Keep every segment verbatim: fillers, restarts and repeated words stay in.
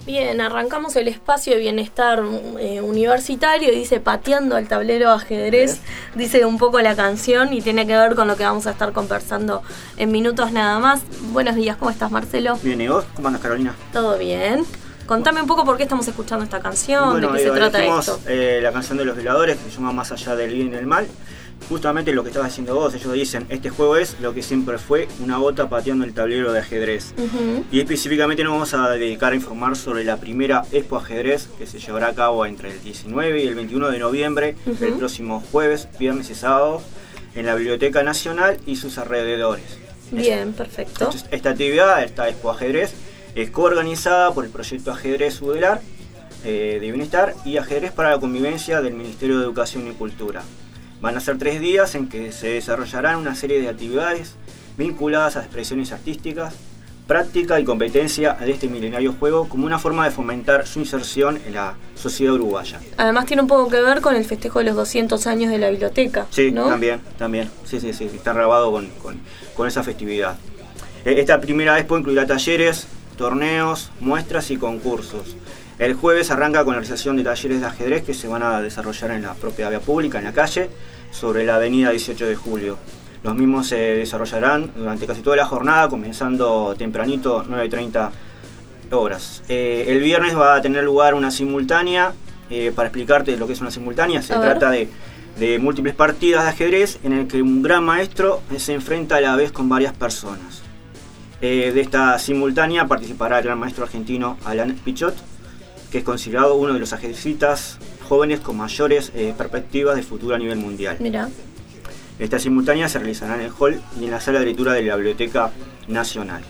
Bien, arrancamos el espacio de bienestar eh, universitario y dice pateando al tablero ajedrez, dice un poco la canción y tiene que ver con lo que vamos a estar conversando en minutos nada más. Buenos días, ¿cómo estás, Marcelo? Bien, ¿y vos? ¿Cómo andas, Carolina? Todo bien. Contame un poco por qué estamos escuchando esta canción, bueno, de qué eh, se trata elegimos, esto. Eh, la canción de los violadores, que se llama Más allá del bien y del mal. Justamente lo que estabas diciendo vos, ellos dicen, este juego es lo que siempre fue, una gota pateando el tablero de ajedrez. Uh-huh. Y específicamente nos vamos a dedicar a informar sobre la primera Expo Ajedrez que se llevará a cabo entre el diecinueve y el veintiuno de noviembre, uh-huh. el próximo jueves, viernes y sábado, en la Biblioteca Nacional y sus alrededores. Bien, perfecto. Entonces, esta actividad, esta Expo Ajedrez, es coorganizada por el proyecto Ajedrez Udelar eh, de Bienestar y Ajedrez para la Convivencia del Ministerio de Educación y Cultura. Van a ser tres días en que se desarrollarán una serie de actividades vinculadas a expresiones artísticas, práctica y competencia de este milenario juego como una forma de fomentar su inserción en la sociedad uruguaya. Además tiene un poco que ver con el festejo de los doscientos años de la biblioteca, Sí, ¿no? también, también. Sí, sí, sí, está grabado con, con, con esa festividad. Esta primera expo incluirá talleres, torneos, muestras y concursos. El jueves arranca con la realización de talleres de ajedrez que se van a desarrollar en la propia vía pública, en la calle, sobre la avenida dieciocho de julio. Los mismos se desarrollarán durante casi toda la jornada, comenzando tempranito, nueve y treinta horas. Eh, el viernes va a tener lugar una simultánea. Eh, para explicarte lo que es una simultánea, se trata de, de múltiples partidas de ajedrez en el que un gran maestro se enfrenta a la vez con varias personas. Eh, de esta simultánea participará el gran maestro argentino Alan Pichot, que es considerado uno de los ajedrecistas jóvenes con mayores eh, perspectivas de futuro a nivel mundial. Mira. Esta simultánea se realizará en el hall y en la sala de lectura de la Biblioteca Nacional.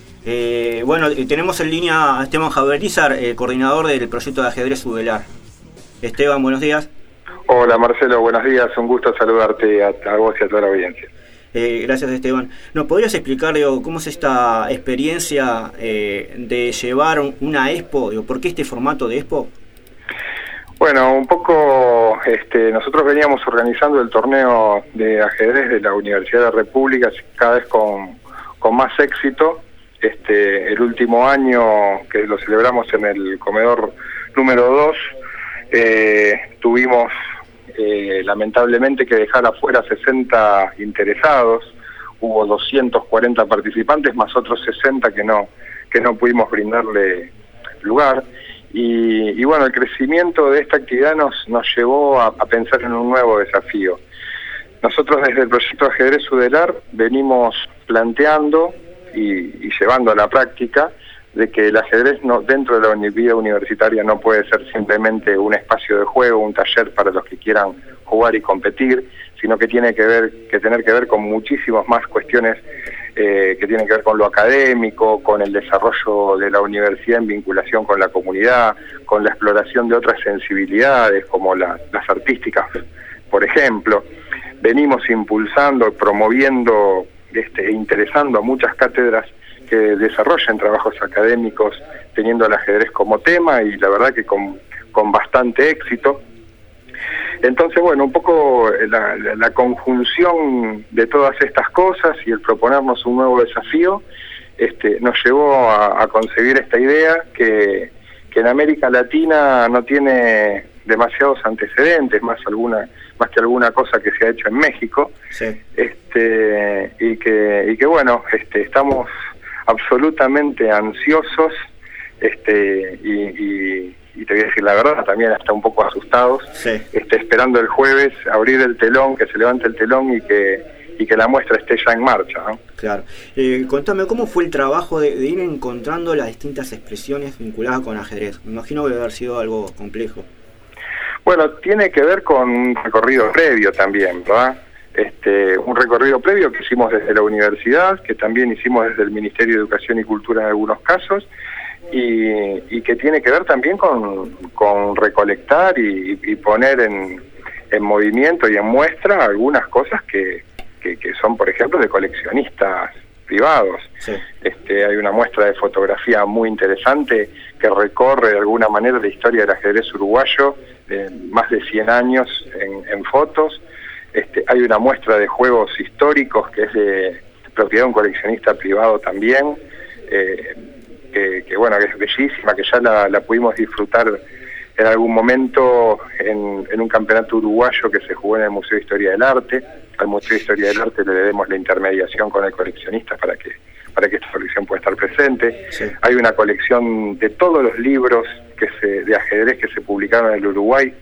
Eh, bueno, eh, tenemos en línea a Esteban Javerizar, eh, coordinador del proyecto de ajedrez Udelar. Esteban, buenos días. Hola Marcelo, buenos días, un gusto saludarte a, a vos y a toda la audiencia. Eh, gracias, Esteban. ¿Nos podrías explicar, digo, cómo es esta experiencia eh, de llevar una expo? Digo, ¿por qué este formato de expo? Bueno, un poco este, nosotros veníamos organizando el torneo de ajedrez de la Universidad de República cada vez con, con más éxito. Este, el último año que lo celebramos en el comedor número dos, eh, tuvimos Eh, lamentablemente que dejar afuera sesenta interesados, hubo doscientos cuarenta participantes más otros sesenta que no que no pudimos brindarle lugar y, y bueno, el crecimiento de esta actividad nos, nos llevó a, a pensar en un nuevo desafío. Nosotros desde el proyecto Ajedrez Udelar venimos planteando y, y llevando a la práctica de que el ajedrez no, dentro de la vida universitaria no puede ser simplemente un espacio de juego, un taller para los que quieran jugar y competir, sino que tiene que ver que tener que ver con muchísimas más cuestiones eh, que tienen que ver con lo académico, con el desarrollo de la universidad en vinculación con la comunidad, con la exploración de otras sensibilidades como la, las artísticas, por ejemplo. Venimos impulsando, promoviendo este, e interesando a muchas cátedras que desarrollen trabajos académicos teniendo el ajedrez como tema y la verdad que con, con bastante éxito. Entonces, bueno, un poco la, la, la conjunción de todas estas cosas y el proponernos un nuevo desafío este, nos llevó a, a concebir esta idea que, que en América Latina no tiene demasiados antecedentes, más alguna más que alguna cosa que se ha hecho en México, sí. este y que y que bueno, este estamos absolutamente ansiosos este y, y, y te voy a decir la verdad, también hasta un poco asustados, sí. este, esperando el jueves abrir el telón, que se levante el telón y que y que la muestra esté ya en marcha, ¿no? Claro. Eh, contame, ¿cómo fue el trabajo de, de ir encontrando las distintas expresiones vinculadas con ajedrez? Me imagino que debe haber sido algo complejo. Bueno, tiene que ver con un recorrido previo también, ¿verdad? Este, un recorrido previo que hicimos desde la universidad, que también hicimos desde el Ministerio de Educación y Cultura en algunos casos, y, y que tiene que ver también con, con recolectar y, y poner en, en movimiento y en muestra algunas cosas que, que, que son, por ejemplo, de coleccionistas privados. Sí. Este, hay una muestra de fotografía muy interesante que recorre de alguna manera la historia del ajedrez uruguayo, de más de cien años en, en fotos. Este, hay una muestra de juegos históricos que es de propiedad de un coleccionista privado también. Eh, que, que bueno, que es bellísima, que ya la, la pudimos disfrutar en algún momento en, en un campeonato uruguayo que se jugó en el Museo de Historia del Arte. Al Museo de Historia del Arte le debemos la intermediación con el coleccionista para que para que esta colección pueda estar presente. Sí. Hay una colección de todos los libros que se, de ajedrez que se publicaron en el Uruguay,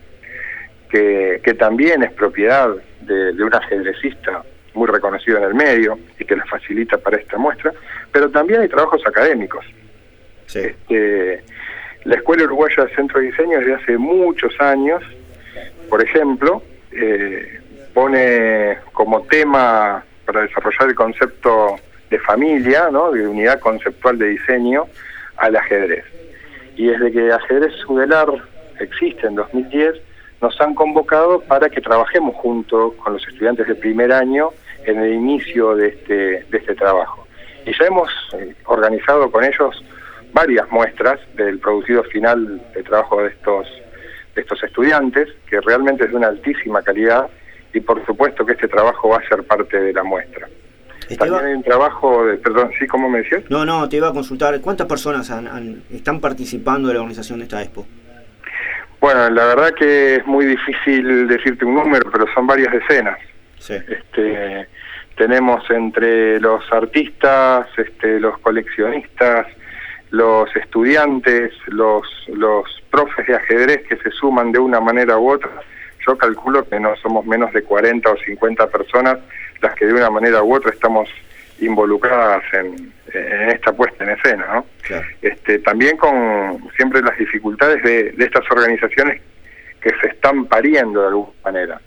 que, que también es propiedad de, de un ajedrecista muy reconocido en el medio y que la facilita para esta muestra, pero también hay trabajos académicos. Sí. Este, la Escuela Uruguaya de Centro de Diseño desde hace muchos años, por ejemplo, eh, pone como tema para desarrollar el concepto de familia, ¿no?, de unidad conceptual de diseño, al ajedrez. Y desde que Ajedrez Sudelar existe en dos mil diez, nos han convocado para que trabajemos junto con los estudiantes de primer año en el inicio de este, de este trabajo. Y ya hemos eh, organizado con ellos varias muestras del producido final del trabajo de estos, de estos estudiantes, que realmente es de una altísima calidad, y por supuesto que este trabajo va a ser parte de la muestra. También hay un trabajo de, perdón, ¿sí? ¿Cómo me decías? No, no, te iba a consultar, ¿cuántas personas han, han, están participando de la organización de esta expo? Bueno, la verdad que es muy difícil decirte un número, pero son varias decenas. Sí. Este, tenemos entre los artistas, este, los coleccionistas, los estudiantes, los, los profes de ajedrez que se suman de una manera u otra. Yo calculo que no somos menos de cuarenta o cincuenta personas las que de una manera u otra estamos involucradas en, en esta puesta en escena, ¿no? Claro. Este, también con siempre las dificultades de, de estas organizaciones que se están pariendo de alguna manera.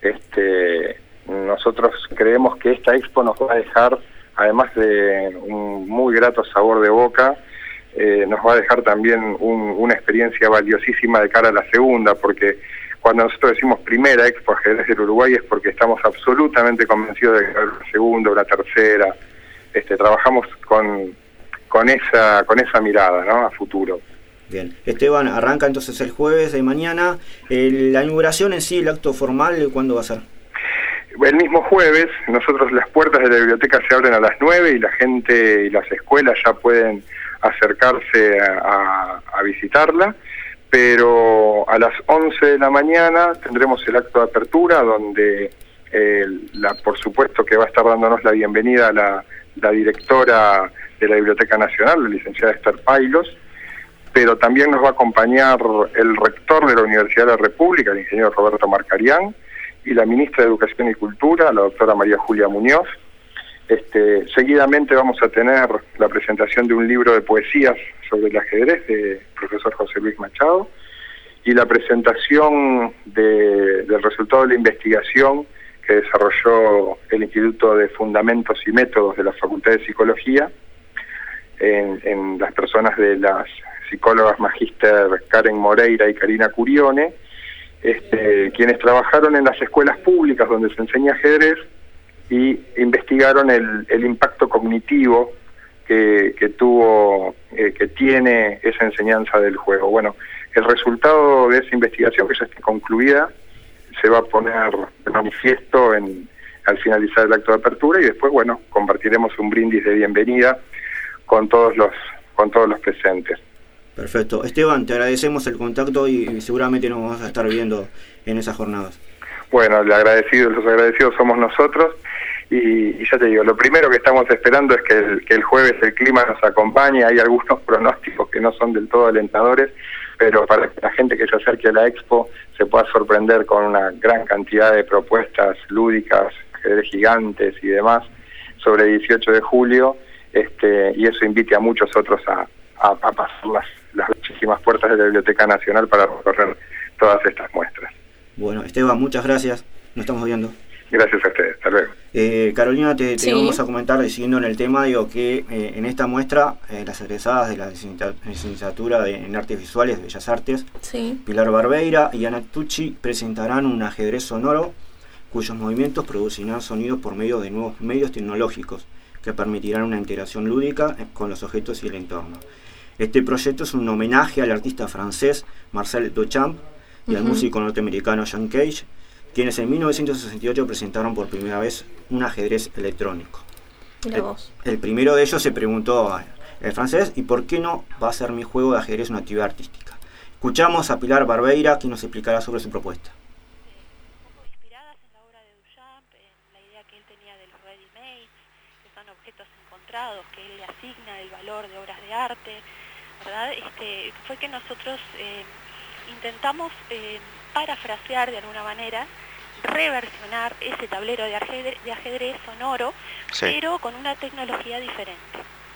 Este, nosotros creemos que esta expo nos va a dejar, además de un muy grato sabor de boca, eh, nos va a dejar también un, una experiencia valiosísima de cara a la segunda, porque cuando nosotros decimos primera expo ajedrez del Uruguay es porque estamos absolutamente convencidos de que va a haber una segunda, una tercera. Este, trabajamos con, con esa con esa mirada, ¿no?, a futuro. Bien. Esteban, arranca entonces el jueves de mañana. El, la inauguración en sí, el acto formal, ¿cuándo va a ser? El mismo jueves. Nosotros, las puertas de la biblioteca se abren a las nueve y la gente y las escuelas ya pueden acercarse a, a, a visitarla. Pero a las once de la mañana tendremos el acto de apertura, donde eh, la, por supuesto que va a estar dándonos la bienvenida la, la directora de la Biblioteca Nacional, la licenciada Esther Pailos, pero también nos va a acompañar el rector de la Universidad de la República, el ingeniero Roberto Marcarián, y la ministra de Educación y Cultura, la doctora María Julia Muñoz. Este, seguidamente vamos a tener la presentación de un libro de poesías sobre el ajedrez de profesor José Luis Machado, y la presentación de, del resultado de la investigación que desarrolló el Instituto de Fundamentos y Métodos de la Facultad de Psicología en, en las personas de las psicólogas magíster Karen Moreira y Karina Curione, este, quienes trabajaron en las escuelas públicas donde se enseña ajedrez y investigaron el, el impacto cognitivo que, que tuvo, eh, que tiene esa enseñanza del juego. Bueno, el resultado de esa investigación, que ya está concluida, se va a poner de manifiesto en, al finalizar el acto de apertura, y después, bueno, compartiremos un brindis de bienvenida con todos los, con todos los presentes. Perfecto. Esteban, te agradecemos el contacto y seguramente nos vamos a estar viendo en esas jornadas. Bueno, el agradecido, los agradecidos somos nosotros, y, y ya te digo, lo primero que estamos esperando es que el, que el jueves el clima nos acompañe. Hay algunos pronósticos que no son del todo alentadores, pero para que la gente que se acerque a la expo se pueda sorprender con una gran cantidad de propuestas lúdicas, ajedrez gigantes y demás, sobre el dieciocho de julio, este, y eso invite a muchos otros a, a, a pasar las, las muchísimas puertas de la Biblioteca Nacional para recorrer todas estas muestras. Bueno, Esteban, muchas gracias. Nos estamos viendo. Gracias a ustedes. Hasta luego. Eh, Carolina, te, te sí. vamos a comentar, siguiendo en el tema, digo que eh, en esta muestra, eh, las egresadas de la licenciatura de, en Artes Visuales de Bellas Artes, sí. Pilar Barbeira y Ana Tucci, presentarán un ajedrez sonoro cuyos movimientos producirán sonidos por medio de nuevos medios tecnológicos que permitirán una integración lúdica con los objetos y el entorno. Este proyecto es un homenaje al artista francés Marcel Duchamp y uh-huh. al músico norteamericano John Cage, quienes en mil novecientos sesenta y ocho presentaron por primera vez un ajedrez electrónico. Mira el, vos. el primero de ellos se preguntó el francés, y por qué no va a ser mi juego de ajedrez una actividad artística. Escuchamos a Pilar Barbeira, quien nos explicará sobre su propuesta. Un poco inspiradas en la obra de Duchamp, en la idea que él tenía de los ready-mades, que son objetos encontrados, que él le asigna el valor de obras de arte, ¿verdad? Este, fue que nosotros eh, intentamos eh, parafrasear de alguna manera, reversionar ese tablero de ajedrez, de ajedrez sonoro, sí, pero con una tecnología diferente.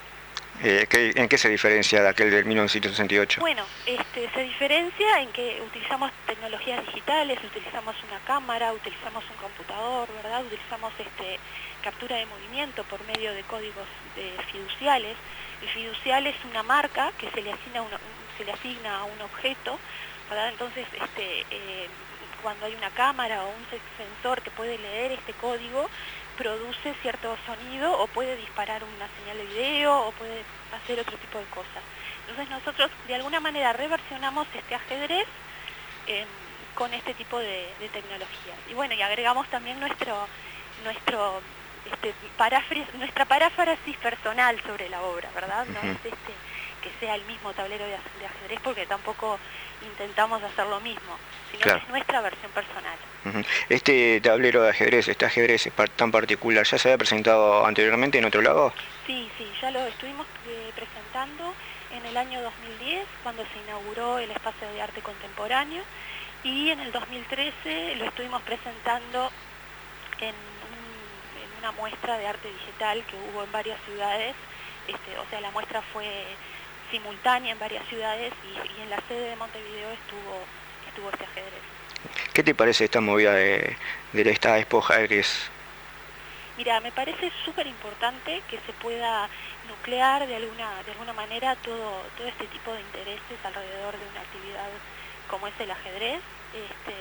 Eh, ¿qué, ¿En qué se diferencia de aquel del mil novecientos sesenta y ocho? Bueno, este, se diferencia en que utilizamos tecnologías digitales, utilizamos una cámara, utilizamos un computador, ¿verdad? Utilizamos este, captura de movimiento por medio de códigos de fiduciales. El fiducial es una marca que se le asigna, una, se le asigna a un objeto, ¿verdad? Entonces, este, eh, cuando hay una cámara o un sensor que puede leer este código, produce cierto sonido o puede disparar una señal de video o puede hacer otro tipo de cosas. Entonces nosotros de alguna manera reversionamos este ajedrez eh, con este tipo de, de tecnologías. Y bueno, y agregamos también nuestro, nuestro, este, paráfrasis, nuestra paráfrasis personal sobre la obra, ¿verdad? No es este, que sea el mismo tablero de, de ajedrez, porque tampoco intentamos hacer lo mismo, sino claro, que es nuestra versión personal. Este tablero de ajedrez, este ajedrez tan particular, ¿ya se había presentado anteriormente en otro lado? Sí, sí, ya lo estuvimos eh, presentando en el año dos mil diez, cuando se inauguró el espacio de arte contemporáneo, y en el dos mil trece lo estuvimos presentando en, un, en una muestra de arte digital que hubo en varias ciudades. Este, o sea, la muestra fue simultánea en varias ciudades y, y en la sede de Montevideo estuvo, estuvo este ajedrez. ¿Qué te parece esta movida de, de esta Expo Ajedrez? Mira, me parece súper importante que se pueda nuclear de alguna, de alguna manera todo, todo este tipo de intereses alrededor de una actividad como es el ajedrez. Este,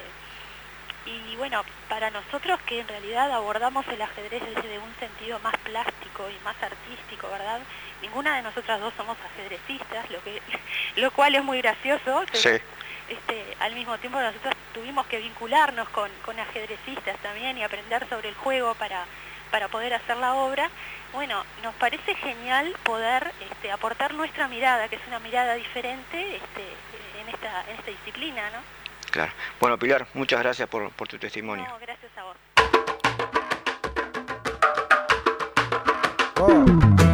y bueno, para nosotros que en realidad abordamos el ajedrez desde un sentido más plástico y más artístico, ¿verdad? Ninguna de nosotras dos somos ajedrecistas, lo que lo cual es muy gracioso. Pero, sí. Este, al mismo tiempo nosotros tuvimos que vincularnos con, con ajedrecistas también y aprender sobre el juego para, para poder hacer la obra. Bueno, nos parece genial poder este, aportar nuestra mirada, que es una mirada diferente este, en, esta, en esta disciplina, ¿no? Claro. Bueno, Pilar, muchas gracias por, por tu testimonio. No, gracias a vos. Oh.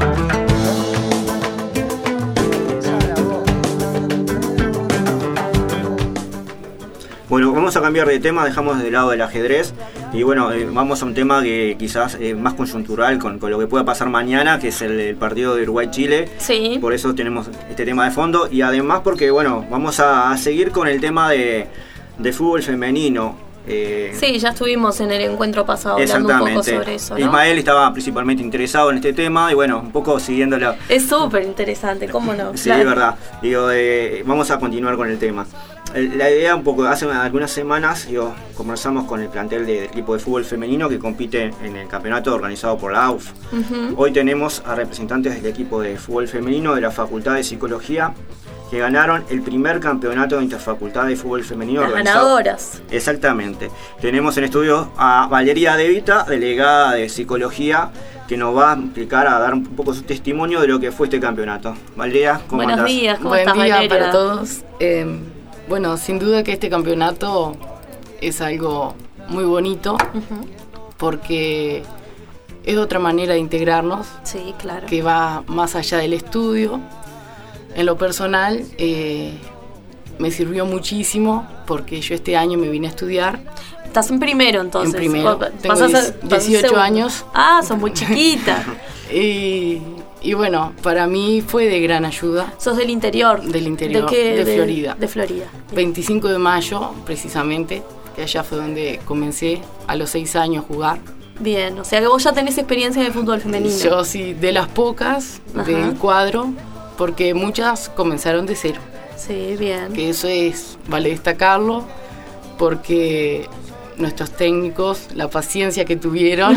Bueno, vamos a cambiar de tema, dejamos de lado el ajedrez y bueno, eh, vamos a un tema que quizás es más coyuntural con, con lo que pueda pasar mañana, que es el, el partido de Uruguay-Chile. Sí. Por eso tenemos este tema de fondo y además porque, bueno, vamos a, a seguir con el tema de, de fútbol femenino. Eh, sí, ya estuvimos en el encuentro pasado hablando un poco sobre eso, ¿no? Ismael estaba principalmente interesado en este tema y bueno, un poco siguiéndolo. Es súper interesante, ¿cómo no? Sí, claro. Es verdad. Digo, eh, vamos a continuar con el tema. La idea un poco, hace algunas semanas digo, conversamos con el plantel del equipo de fútbol femenino que compite en el campeonato organizado por la A U F. Uh-huh. Hoy tenemos a representantes del equipo de fútbol femenino de la Facultad de Psicología que ganaron el primer campeonato de interfacultad de fútbol femenino. Las ganadoras. Exactamente. Tenemos en estudio a Valeria De Vita, delegada de Psicología, que nos va a explicar, a dar un poco su testimonio de lo que fue este campeonato. Valeria, ¿cómo Buenos andás? días, ¿cómo Buen estás, día Valeria? para todos. Eh, bueno, sin duda que este campeonato es algo muy bonito, uh-huh, porque es otra manera de integrarnos. Sí, claro. Que va más allá del estudio. En lo personal, eh, me sirvió muchísimo porque yo este año me vine a estudiar. Estás en primero, entonces. En primero. Tengo a ser, dieciocho años. Ah, sos muy chiquita. y, y bueno, para mí fue de gran ayuda. ¿Sos del interior? Del interior, ¿De qué? de, de Florida. De Florida. veinticinco de mayo, precisamente, que allá fue donde comencé a los seis años a jugar. Bien, o sea que vos ya tenés experiencia en el fútbol femenino. Yo sí, de las pocas, ajá, del cuadro, porque muchas comenzaron de cero. Sí, bien. Que eso es, vale destacarlo, porque nuestros técnicos, la paciencia que tuvieron,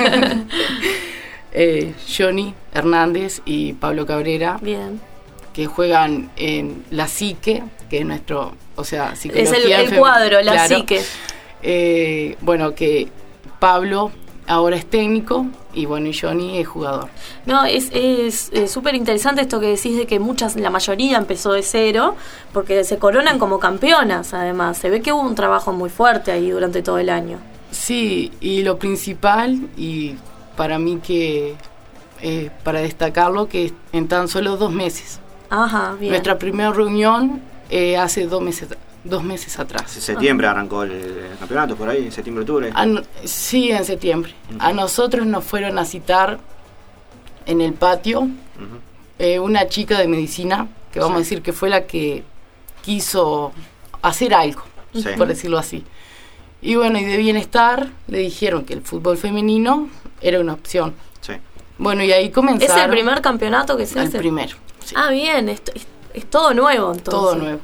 eh, Johnny Hernández y Pablo Cabrera, bien, que juegan en la Psique, que es nuestro, o sea, psicología. Es el, el cuadro, la claro. Psique. Eh, bueno, que Pablo ahora es técnico y bueno, y Johnny es jugador. No, es es súper interesante esto que decís de que muchas, la mayoría empezó de cero, porque se coronan como campeonas además. Se ve que hubo un trabajo muy fuerte ahí durante todo el año. Sí, y lo principal, y para mí que, eh, para destacarlo, que en tan solo dos meses. Ajá, bien. Nuestra primera reunión eh, hace dos meses dos meses atrás. En septiembre arrancó el, el campeonato, por ahí, en septiembre, octubre. A no, sí, en septiembre. Uh-huh. A nosotros nos fueron a citar en el patio uh-huh. eh, una chica de medicina, que vamos sí. a decir que fue la que quiso hacer algo, sí. por decirlo así. Y bueno, y de bienestar le dijeron que el fútbol femenino era una opción. Sí. Bueno, y ahí comenzaron. ¿Es el primer campeonato que se hace? El primero. Sí. Ah, bien, es, es, es todo nuevo entonces. Todo nuevo.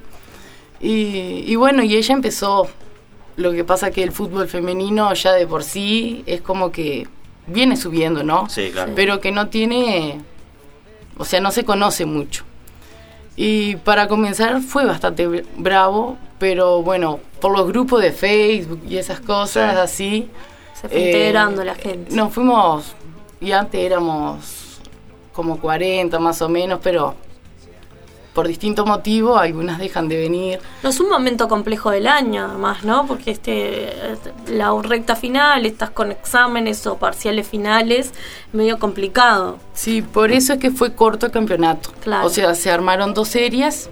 Y, y bueno, y ella empezó. Lo que pasa que el fútbol femenino ya de por sí es como que viene subiendo, ¿no? Sí, claro. Pero que no tiene, o sea, no se conoce mucho. Y para comenzar fue bastante bravo, pero bueno, por los grupos de Facebook y esas cosas sí. así. Se fue eh, integrando la gente. Nos fuimos, y antes éramos como cuarenta más o menos, pero por distintos motivos algunas dejan de venir. No es un momento complejo del año, además, ¿no? Porque este la recta final, estás con exámenes o parciales finales, medio complicado. Sí, por eso es que fue corto el campeonato. Claro. O sea, se armaron dos series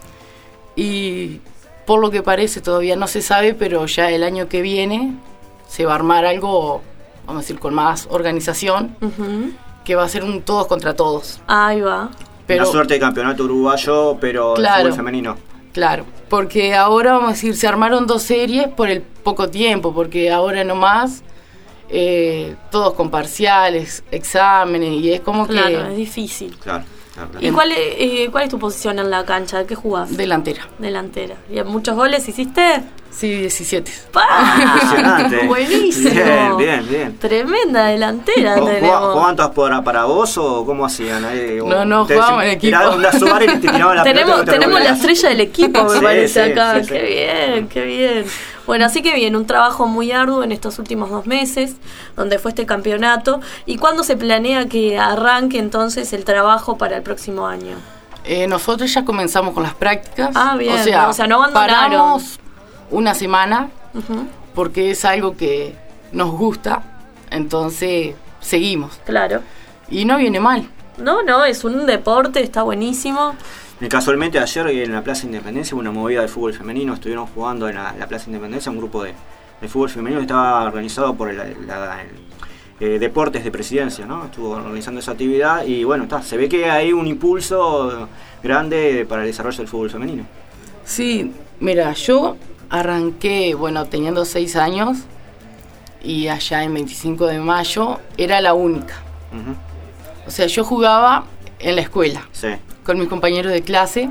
y por lo que parece todavía no se sabe, pero ya el año que viene se va a armar algo, vamos a decir, con más organización, uh-huh. que va a ser un todos contra todos. Ahí va. Pero, una suerte de campeonato uruguayo, pero claro, el fútbol femenino. Claro, porque ahora, vamos a decir, se armaron dos series por el poco tiempo, porque ahora nomás, eh, todos con parciales, exámenes, y es como claro, que... Claro, es difícil. Claro, claro, claro. ¿Y cuál es, eh, cuál es tu posición en la cancha? ¿De qué jugás? Delantera. Delantera. ¿Y muchos goles hiciste? Sí, diecisiete. Impresionante. Buenísimo. Bien, bien, bien. Tremenda delantera tenemos. ¿Cuántos para, para vos o cómo hacían? Ahí, no, no, jugábamos en equipo. Una Suárez y te tiraban la tenemos pelota. Tenemos la estrella del equipo, me sí, parece, sí, acá. Sí, qué sí. bien, qué bien. Bueno, así que bien, un trabajo muy arduo en estos últimos dos meses, donde fue este campeonato. ¿Y cuándo se planea que arranque entonces el trabajo para el próximo año? Eh, nosotros ya comenzamos con las prácticas. Ah, bien. O sea, o sea no abandonaron. Paramos una semana, uh-huh. porque es algo que nos gusta, entonces seguimos. Claro. Y no viene mal. No, no, es un deporte, está buenísimo. Y casualmente ayer en la Plaza Independencia hubo una movida del fútbol femenino, estuvieron jugando en la, la Plaza Independencia un grupo de, de fútbol femenino que estaba organizado por el, la, el, eh, Deportes de Presidencia, ¿no? Estuvo organizando esa actividad y bueno, está, se ve que hay un impulso grande para el desarrollo del fútbol femenino. Sí, mira, yo arranqué, bueno, teniendo seis años y allá en veinticinco de mayo era la única. Uh-huh. O sea, yo jugaba en la escuela. Sí. Con mis compañeros de clase.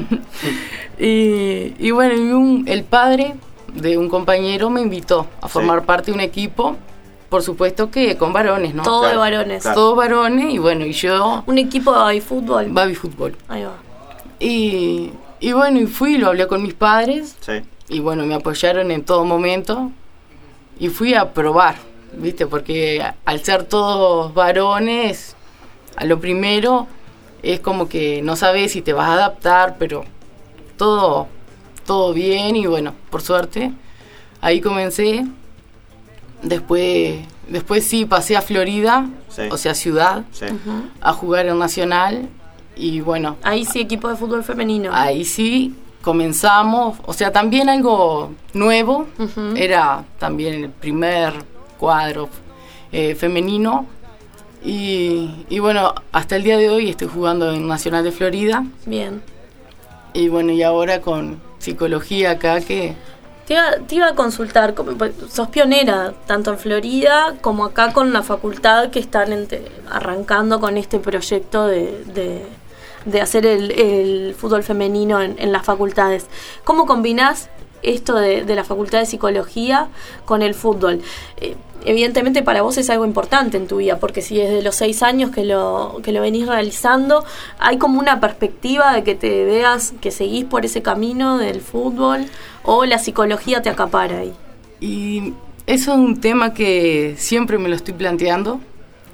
y, y bueno, y un, el padre de un compañero me invitó a formar sí. parte de un equipo, por supuesto que con varones, ¿no? Todo claro, de varones. Claro. Todos varones y bueno, y yo... Un equipo de baby fútbol. Baby fútbol. Ahí va. Y, y bueno, y fui, lo hablé con mis padres. Sí. Y bueno, me apoyaron en todo momento. Y fui a probar, ¿viste? Porque al ser todos varones, a lo primero... es como que no sabes si te vas a adaptar, pero todo, todo bien y bueno, por suerte, ahí comencé. Después, después sí pasé a Florida, sí. o sea, ciudad, sí. uh-huh. a jugar en Nacional y bueno. Ahí sí, equipo de fútbol femenino. Ahí sí, comenzamos, o sea, también algo nuevo, uh-huh. era también el primer cuadro eh, femenino. Y, y bueno, hasta el día de hoy estoy jugando en Nacional de Florida. Bien. Y bueno, y ahora con psicología acá que... Te iba, te iba a consultar, sos pionera tanto en Florida como acá con la facultad que están ente, arrancando con este proyecto de, de, de hacer el, el fútbol femenino en, en las facultades. ¿Cómo combinás esto de, de la facultad de psicología con el fútbol? Eh, evidentemente para vos es algo importante en tu vida, porque si desde los seis años que lo, que lo venís realizando, hay como una perspectiva de que te veas, que seguís por ese camino del fútbol, o la psicología te acapara ahí. Y eso es un tema que siempre me lo estoy planteando,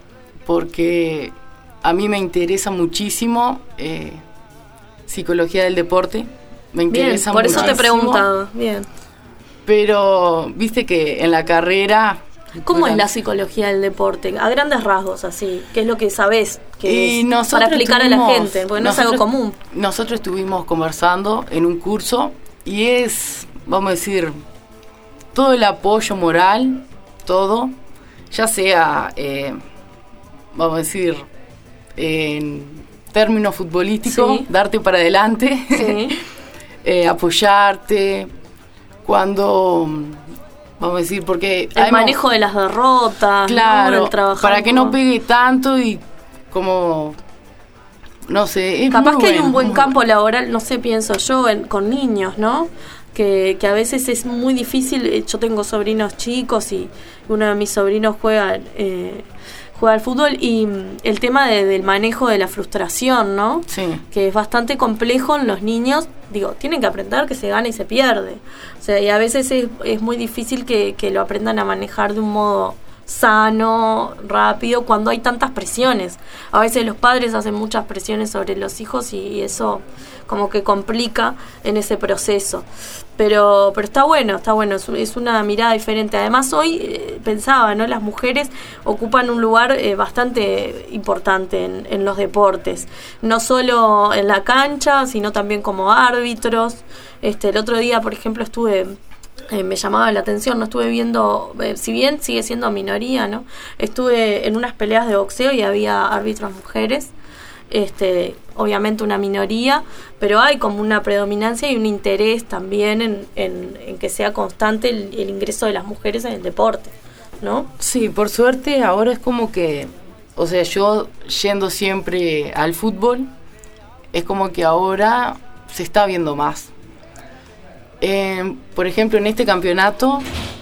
porque a mí me interesa muchísimo eh, psicología del deporte. Me interesa Bien, por muchísimo. eso te preguntaba. Bien. Pero viste que en la carrera... ¿Cómo es la psicología del deporte? A grandes rasgos, así. ¿Qué es lo que sabés que es, para explicar a la gente? Porque no es algo común. Nosotros estuvimos conversando en un curso y es, vamos a decir, todo el apoyo moral, todo, ya sea, eh, vamos a decir, en términos futbolísticos, sí. darte para adelante, sí. eh, apoyarte, cuando... Vamos a decir, porque... El hay manejo de las derrotas, claro, ¿no? El trabajar para que no pegue tanto y como... No sé, es capaz muy que bueno, hay un buen muy campo bueno. laboral, no sé, pienso yo, en, con niños, ¿no? Que, que a veces es muy difícil. Yo tengo sobrinos chicos y uno de mis sobrinos juega... Eh, juega al fútbol y el tema de, del manejo de la frustración, ¿no? Sí. Que es bastante complejo en los niños. Digo, tienen que aprender que se gana y se pierde. O sea, y a veces es, es muy difícil que, que lo aprendan a manejar de un modo sano, rápido, cuando hay tantas presiones. A veces los padres hacen muchas presiones sobre los hijos y eso como que complica en ese proceso. Pero pero está bueno, está bueno, es, es una mirada diferente. Además hoy eh, pensaba, ¿no? Las mujeres ocupan un lugar eh, bastante importante en, en los deportes, no solo en la cancha, sino también como árbitros. Este, el otro día, por ejemplo, estuve... Eh, me llamaba la atención, no estuve viendo, eh, si bien sigue siendo minoría, ¿no? Estuve en unas peleas de boxeo y había árbitros mujeres, este, obviamente una minoría, pero hay como una predominancia y un interés también en, en, en que sea constante el, el ingreso de las mujeres en el deporte, ¿no? Sí, por suerte ahora es como que, o sea, yo yendo siempre al fútbol, es como que ahora se está viendo más. Eh, por ejemplo, en este campeonato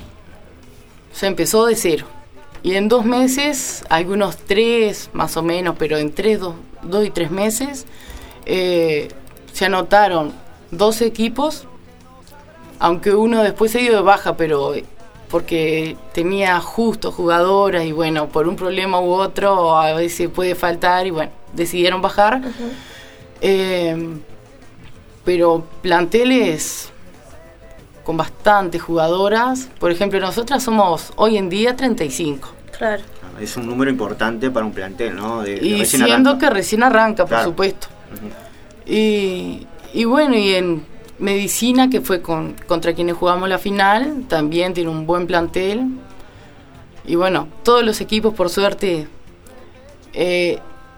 se empezó de cero y en dos meses, algunos tres más o menos, pero en tres, dos, dos y tres meses eh, se anotaron dos equipos, aunque uno después se dio de baja, pero porque tenía justo jugadoras y bueno, por un problema u otro a veces puede faltar y bueno, decidieron bajar. Uh-huh. eh, pero planteles con bastantes jugadoras. Por ejemplo, nosotras somos hoy en día treinta y cinco. Claro. Es un número importante para un plantel, ¿no? De, de y recién siendo arranca. que recién arranca, Claro. por supuesto. Uh-huh. Y, y bueno, y en medicina, que fue con, contra quienes jugamos la final, también tiene un buen plantel. Y bueno, todos los equipos, por suerte, eh,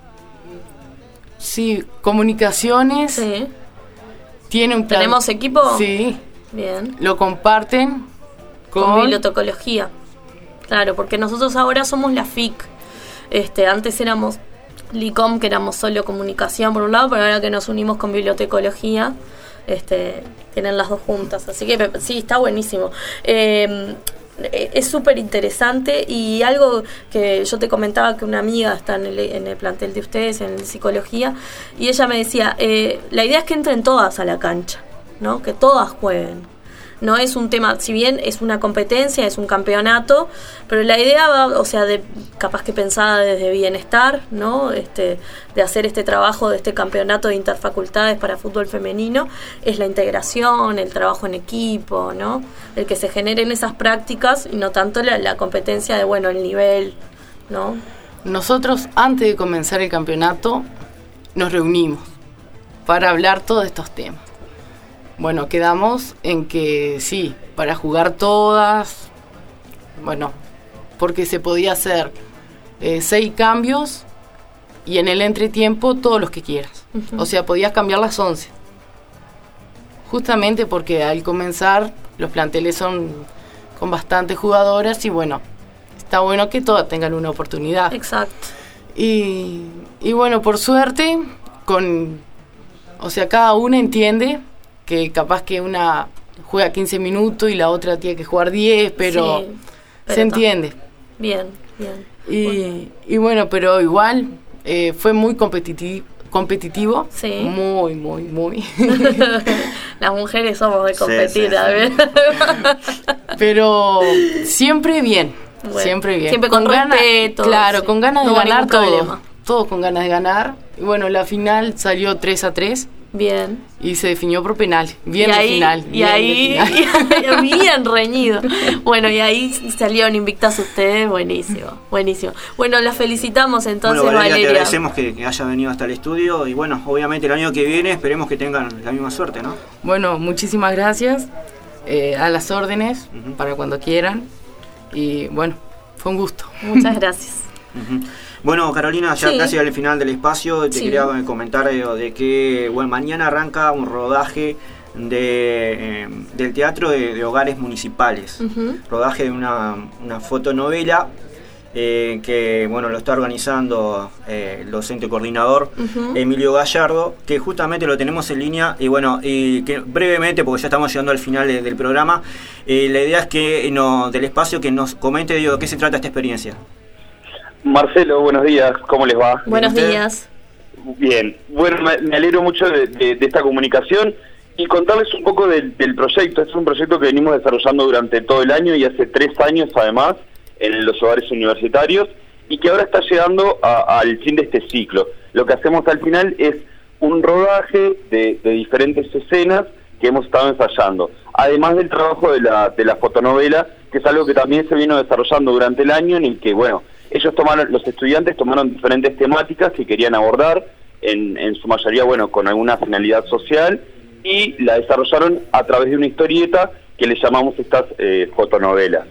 sí, comunicaciones, Sí. tiene un plan. ¿Tenemos equipo? Sí. Bien. Lo comparten con, Con bibliotecología. Claro, porque nosotros ahora somos la F I C. Este, antes éramos LICOM, que éramos solo comunicación por un lado, pero ahora que nos unimos con bibliotecología, este, tienen las dos juntas. Así que sí, está buenísimo. Eh, es súper interesante y algo que yo te comentaba, que una amiga está en el, en el plantel de ustedes, en psicología, y ella me decía, eh, la idea es que entren todas a la cancha, ¿no? Que todas jueguen. No es un tema, si bien es una competencia, es un campeonato, pero la idea va, o sea, de capaz que pensada desde bienestar, ¿no? Este, de hacer este trabajo de este campeonato de interfacultades para fútbol femenino, es la integración, el trabajo en equipo, ¿no? El que se generen esas prácticas y no tanto la, la competencia de, bueno, el nivel, ¿no? Nosotros, antes de comenzar el campeonato, nos reunimos para hablar todos estos temas. Bueno, quedamos en que sí, para jugar todas, bueno, porque se podía hacer eh, seis cambios y en el entretiempo todos los que quieras. Uh-huh. O sea, podías cambiar las once. Justamente porque al comenzar los planteles son con bastantes jugadoras y bueno, está bueno que todas tengan una oportunidad. Exacto. Y, y bueno, por suerte, con, o sea, cada una entiende que capaz que una juega quince minutos y la otra tiene que jugar diez, pero, sí, pero se entiende. Bien, bien. Y bueno, y bueno pero igual eh, fue muy competitivo, competitivo. Sí. Muy, muy, muy. Las mujeres somos de competir, sí, sí, a ver. Pero siempre bien, Bueno, siempre bien. Siempre con, con respeto. Ganas, claro, sí. Con ganas no de ganar todo. Problema. Todos con ganas de ganar. Y bueno, la final salió tres a tres. Bien. Y se definió por penal. Bien y de ahí, final. Y ahí, final. bien reñido. Bueno, y ahí salieron invictas ustedes. Buenísimo, buenísimo. Bueno, las felicitamos entonces, bueno, Valeria. Valeria. Te agradecemos que, que haya venido hasta el estudio. Y bueno, obviamente el año que viene esperemos que tengan la misma suerte, ¿no? Bueno, muchísimas gracias. Eh, a las órdenes, uh-huh. para cuando quieran. Y bueno, fue un gusto. Muchas gracias. Uh-huh. Bueno, Carolina, ya sí. casi al final del espacio, te sí. quería comentar de, de que bueno, mañana arranca un rodaje de, eh, del Teatro de, de Hogares Municipales, uh-huh. rodaje de una, una fotonovela eh, que bueno lo está organizando eh, el docente coordinador uh-huh. Emilio Gallardo, que justamente lo tenemos en línea y bueno, y que brevemente, porque ya estamos llegando al final de, del programa, eh, la idea es que no, del espacio que nos comente de qué se trata esta experiencia. Marcelo, buenos días, ¿cómo les va? Buenos días. Bien, bueno, me, me alegro mucho de, de, de esta comunicación y contarles un poco del, del proyecto. Es un proyecto que venimos desarrollando durante todo el año y hace tres años además en los hogares universitarios y que ahora está llegando a, al fin de este ciclo. Lo que hacemos al final es un rodaje de, de diferentes escenas que hemos estado ensayando, además del trabajo de la, de la fotonovela, que es algo que también se vino desarrollando durante el año en el que, bueno, ellos tomaron, los estudiantes tomaron diferentes temáticas que querían abordar, en, en su mayoría, bueno, con alguna finalidad social, y la desarrollaron a través de una historieta que le llamamos estas eh, fotonovelas.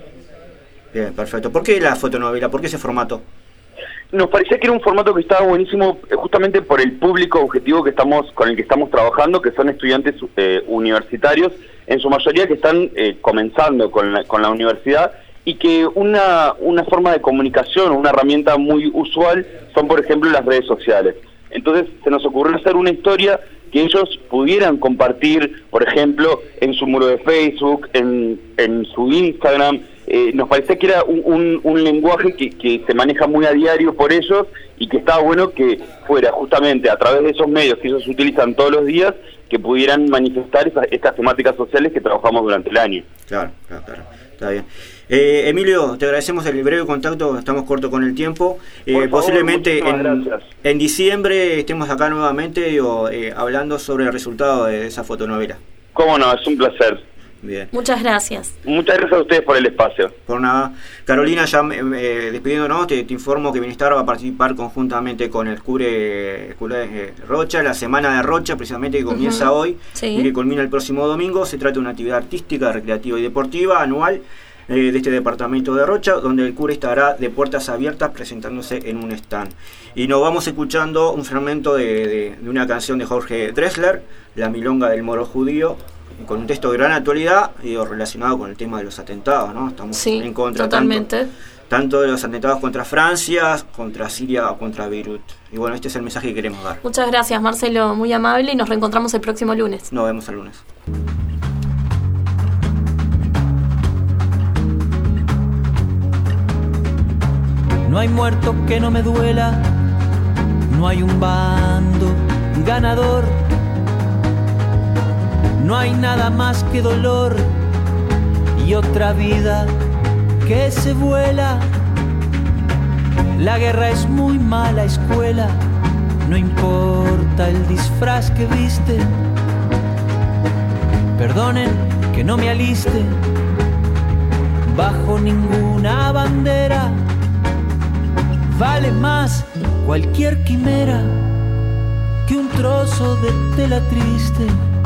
Bien, perfecto. ¿Por qué la fotonovela? ¿Por qué ese formato? Nos parecía que era un formato que estaba buenísimo justamente por el público objetivo que estamos con el que estamos trabajando, que son estudiantes eh, universitarios, en su mayoría que están eh, comenzando con la, con la universidad, y que una, una forma de comunicación, una herramienta muy usual, son por ejemplo las redes sociales. Entonces se nos ocurrió hacer una historia que ellos pudieran compartir, por ejemplo, en su muro de Facebook, en, en su Instagram. Eh, nos parecía que era un, un, un lenguaje que, que se maneja muy a diario por ellos y que estaba bueno que fuera justamente a través de esos medios que ellos utilizan todos los días, que pudieran manifestar esas, estas temáticas sociales que trabajamos durante el año. Claro, claro, claro. Está bien. Eh, Emilio, te agradecemos el breve contacto, estamos cortos con el tiempo. Eh, favor, posiblemente en, en diciembre estemos acá nuevamente digo, eh, hablando sobre el resultado de esa fotonovela. Cómo no, es un placer. Bien. Muchas gracias. Muchas gracias a ustedes por el espacio. Por nada. Carolina, ya eh, despidiéndonos, te, te informo que Bienestar va a participar conjuntamente con el Cure, Cure eh, Rocha, la Semana de Rocha, precisamente que comienza uh-huh. hoy sí. y que culmina el próximo domingo. Se trata de una actividad artística, recreativa y deportiva anual eh, de este departamento de Rocha, donde el Cure estará de puertas abiertas presentándose en un stand. Y nos vamos escuchando un fragmento de, de, de una canción de Jorge Drexler, La Milonga del Moro Judío, con un texto de gran actualidad y relacionado con el tema de los atentados, ¿no? Estamos sí, en contra totalmente. Tanto, tanto de los atentados contra Francia, contra Siria o contra Beirut. Y bueno, este es el mensaje que queremos dar. Muchas gracias, Marcelo, muy amable, y nos reencontramos el próximo lunes. Nos vemos el lunes. No hay muerto que no me duela, no hay un bando ganador. No hay nada más que dolor y otra vida que se vuela. La guerra es muy mala escuela, no importa el disfraz que viste. Perdonen que no me aliste bajo ninguna bandera. Vale más cualquier quimera que un trozo de tela triste.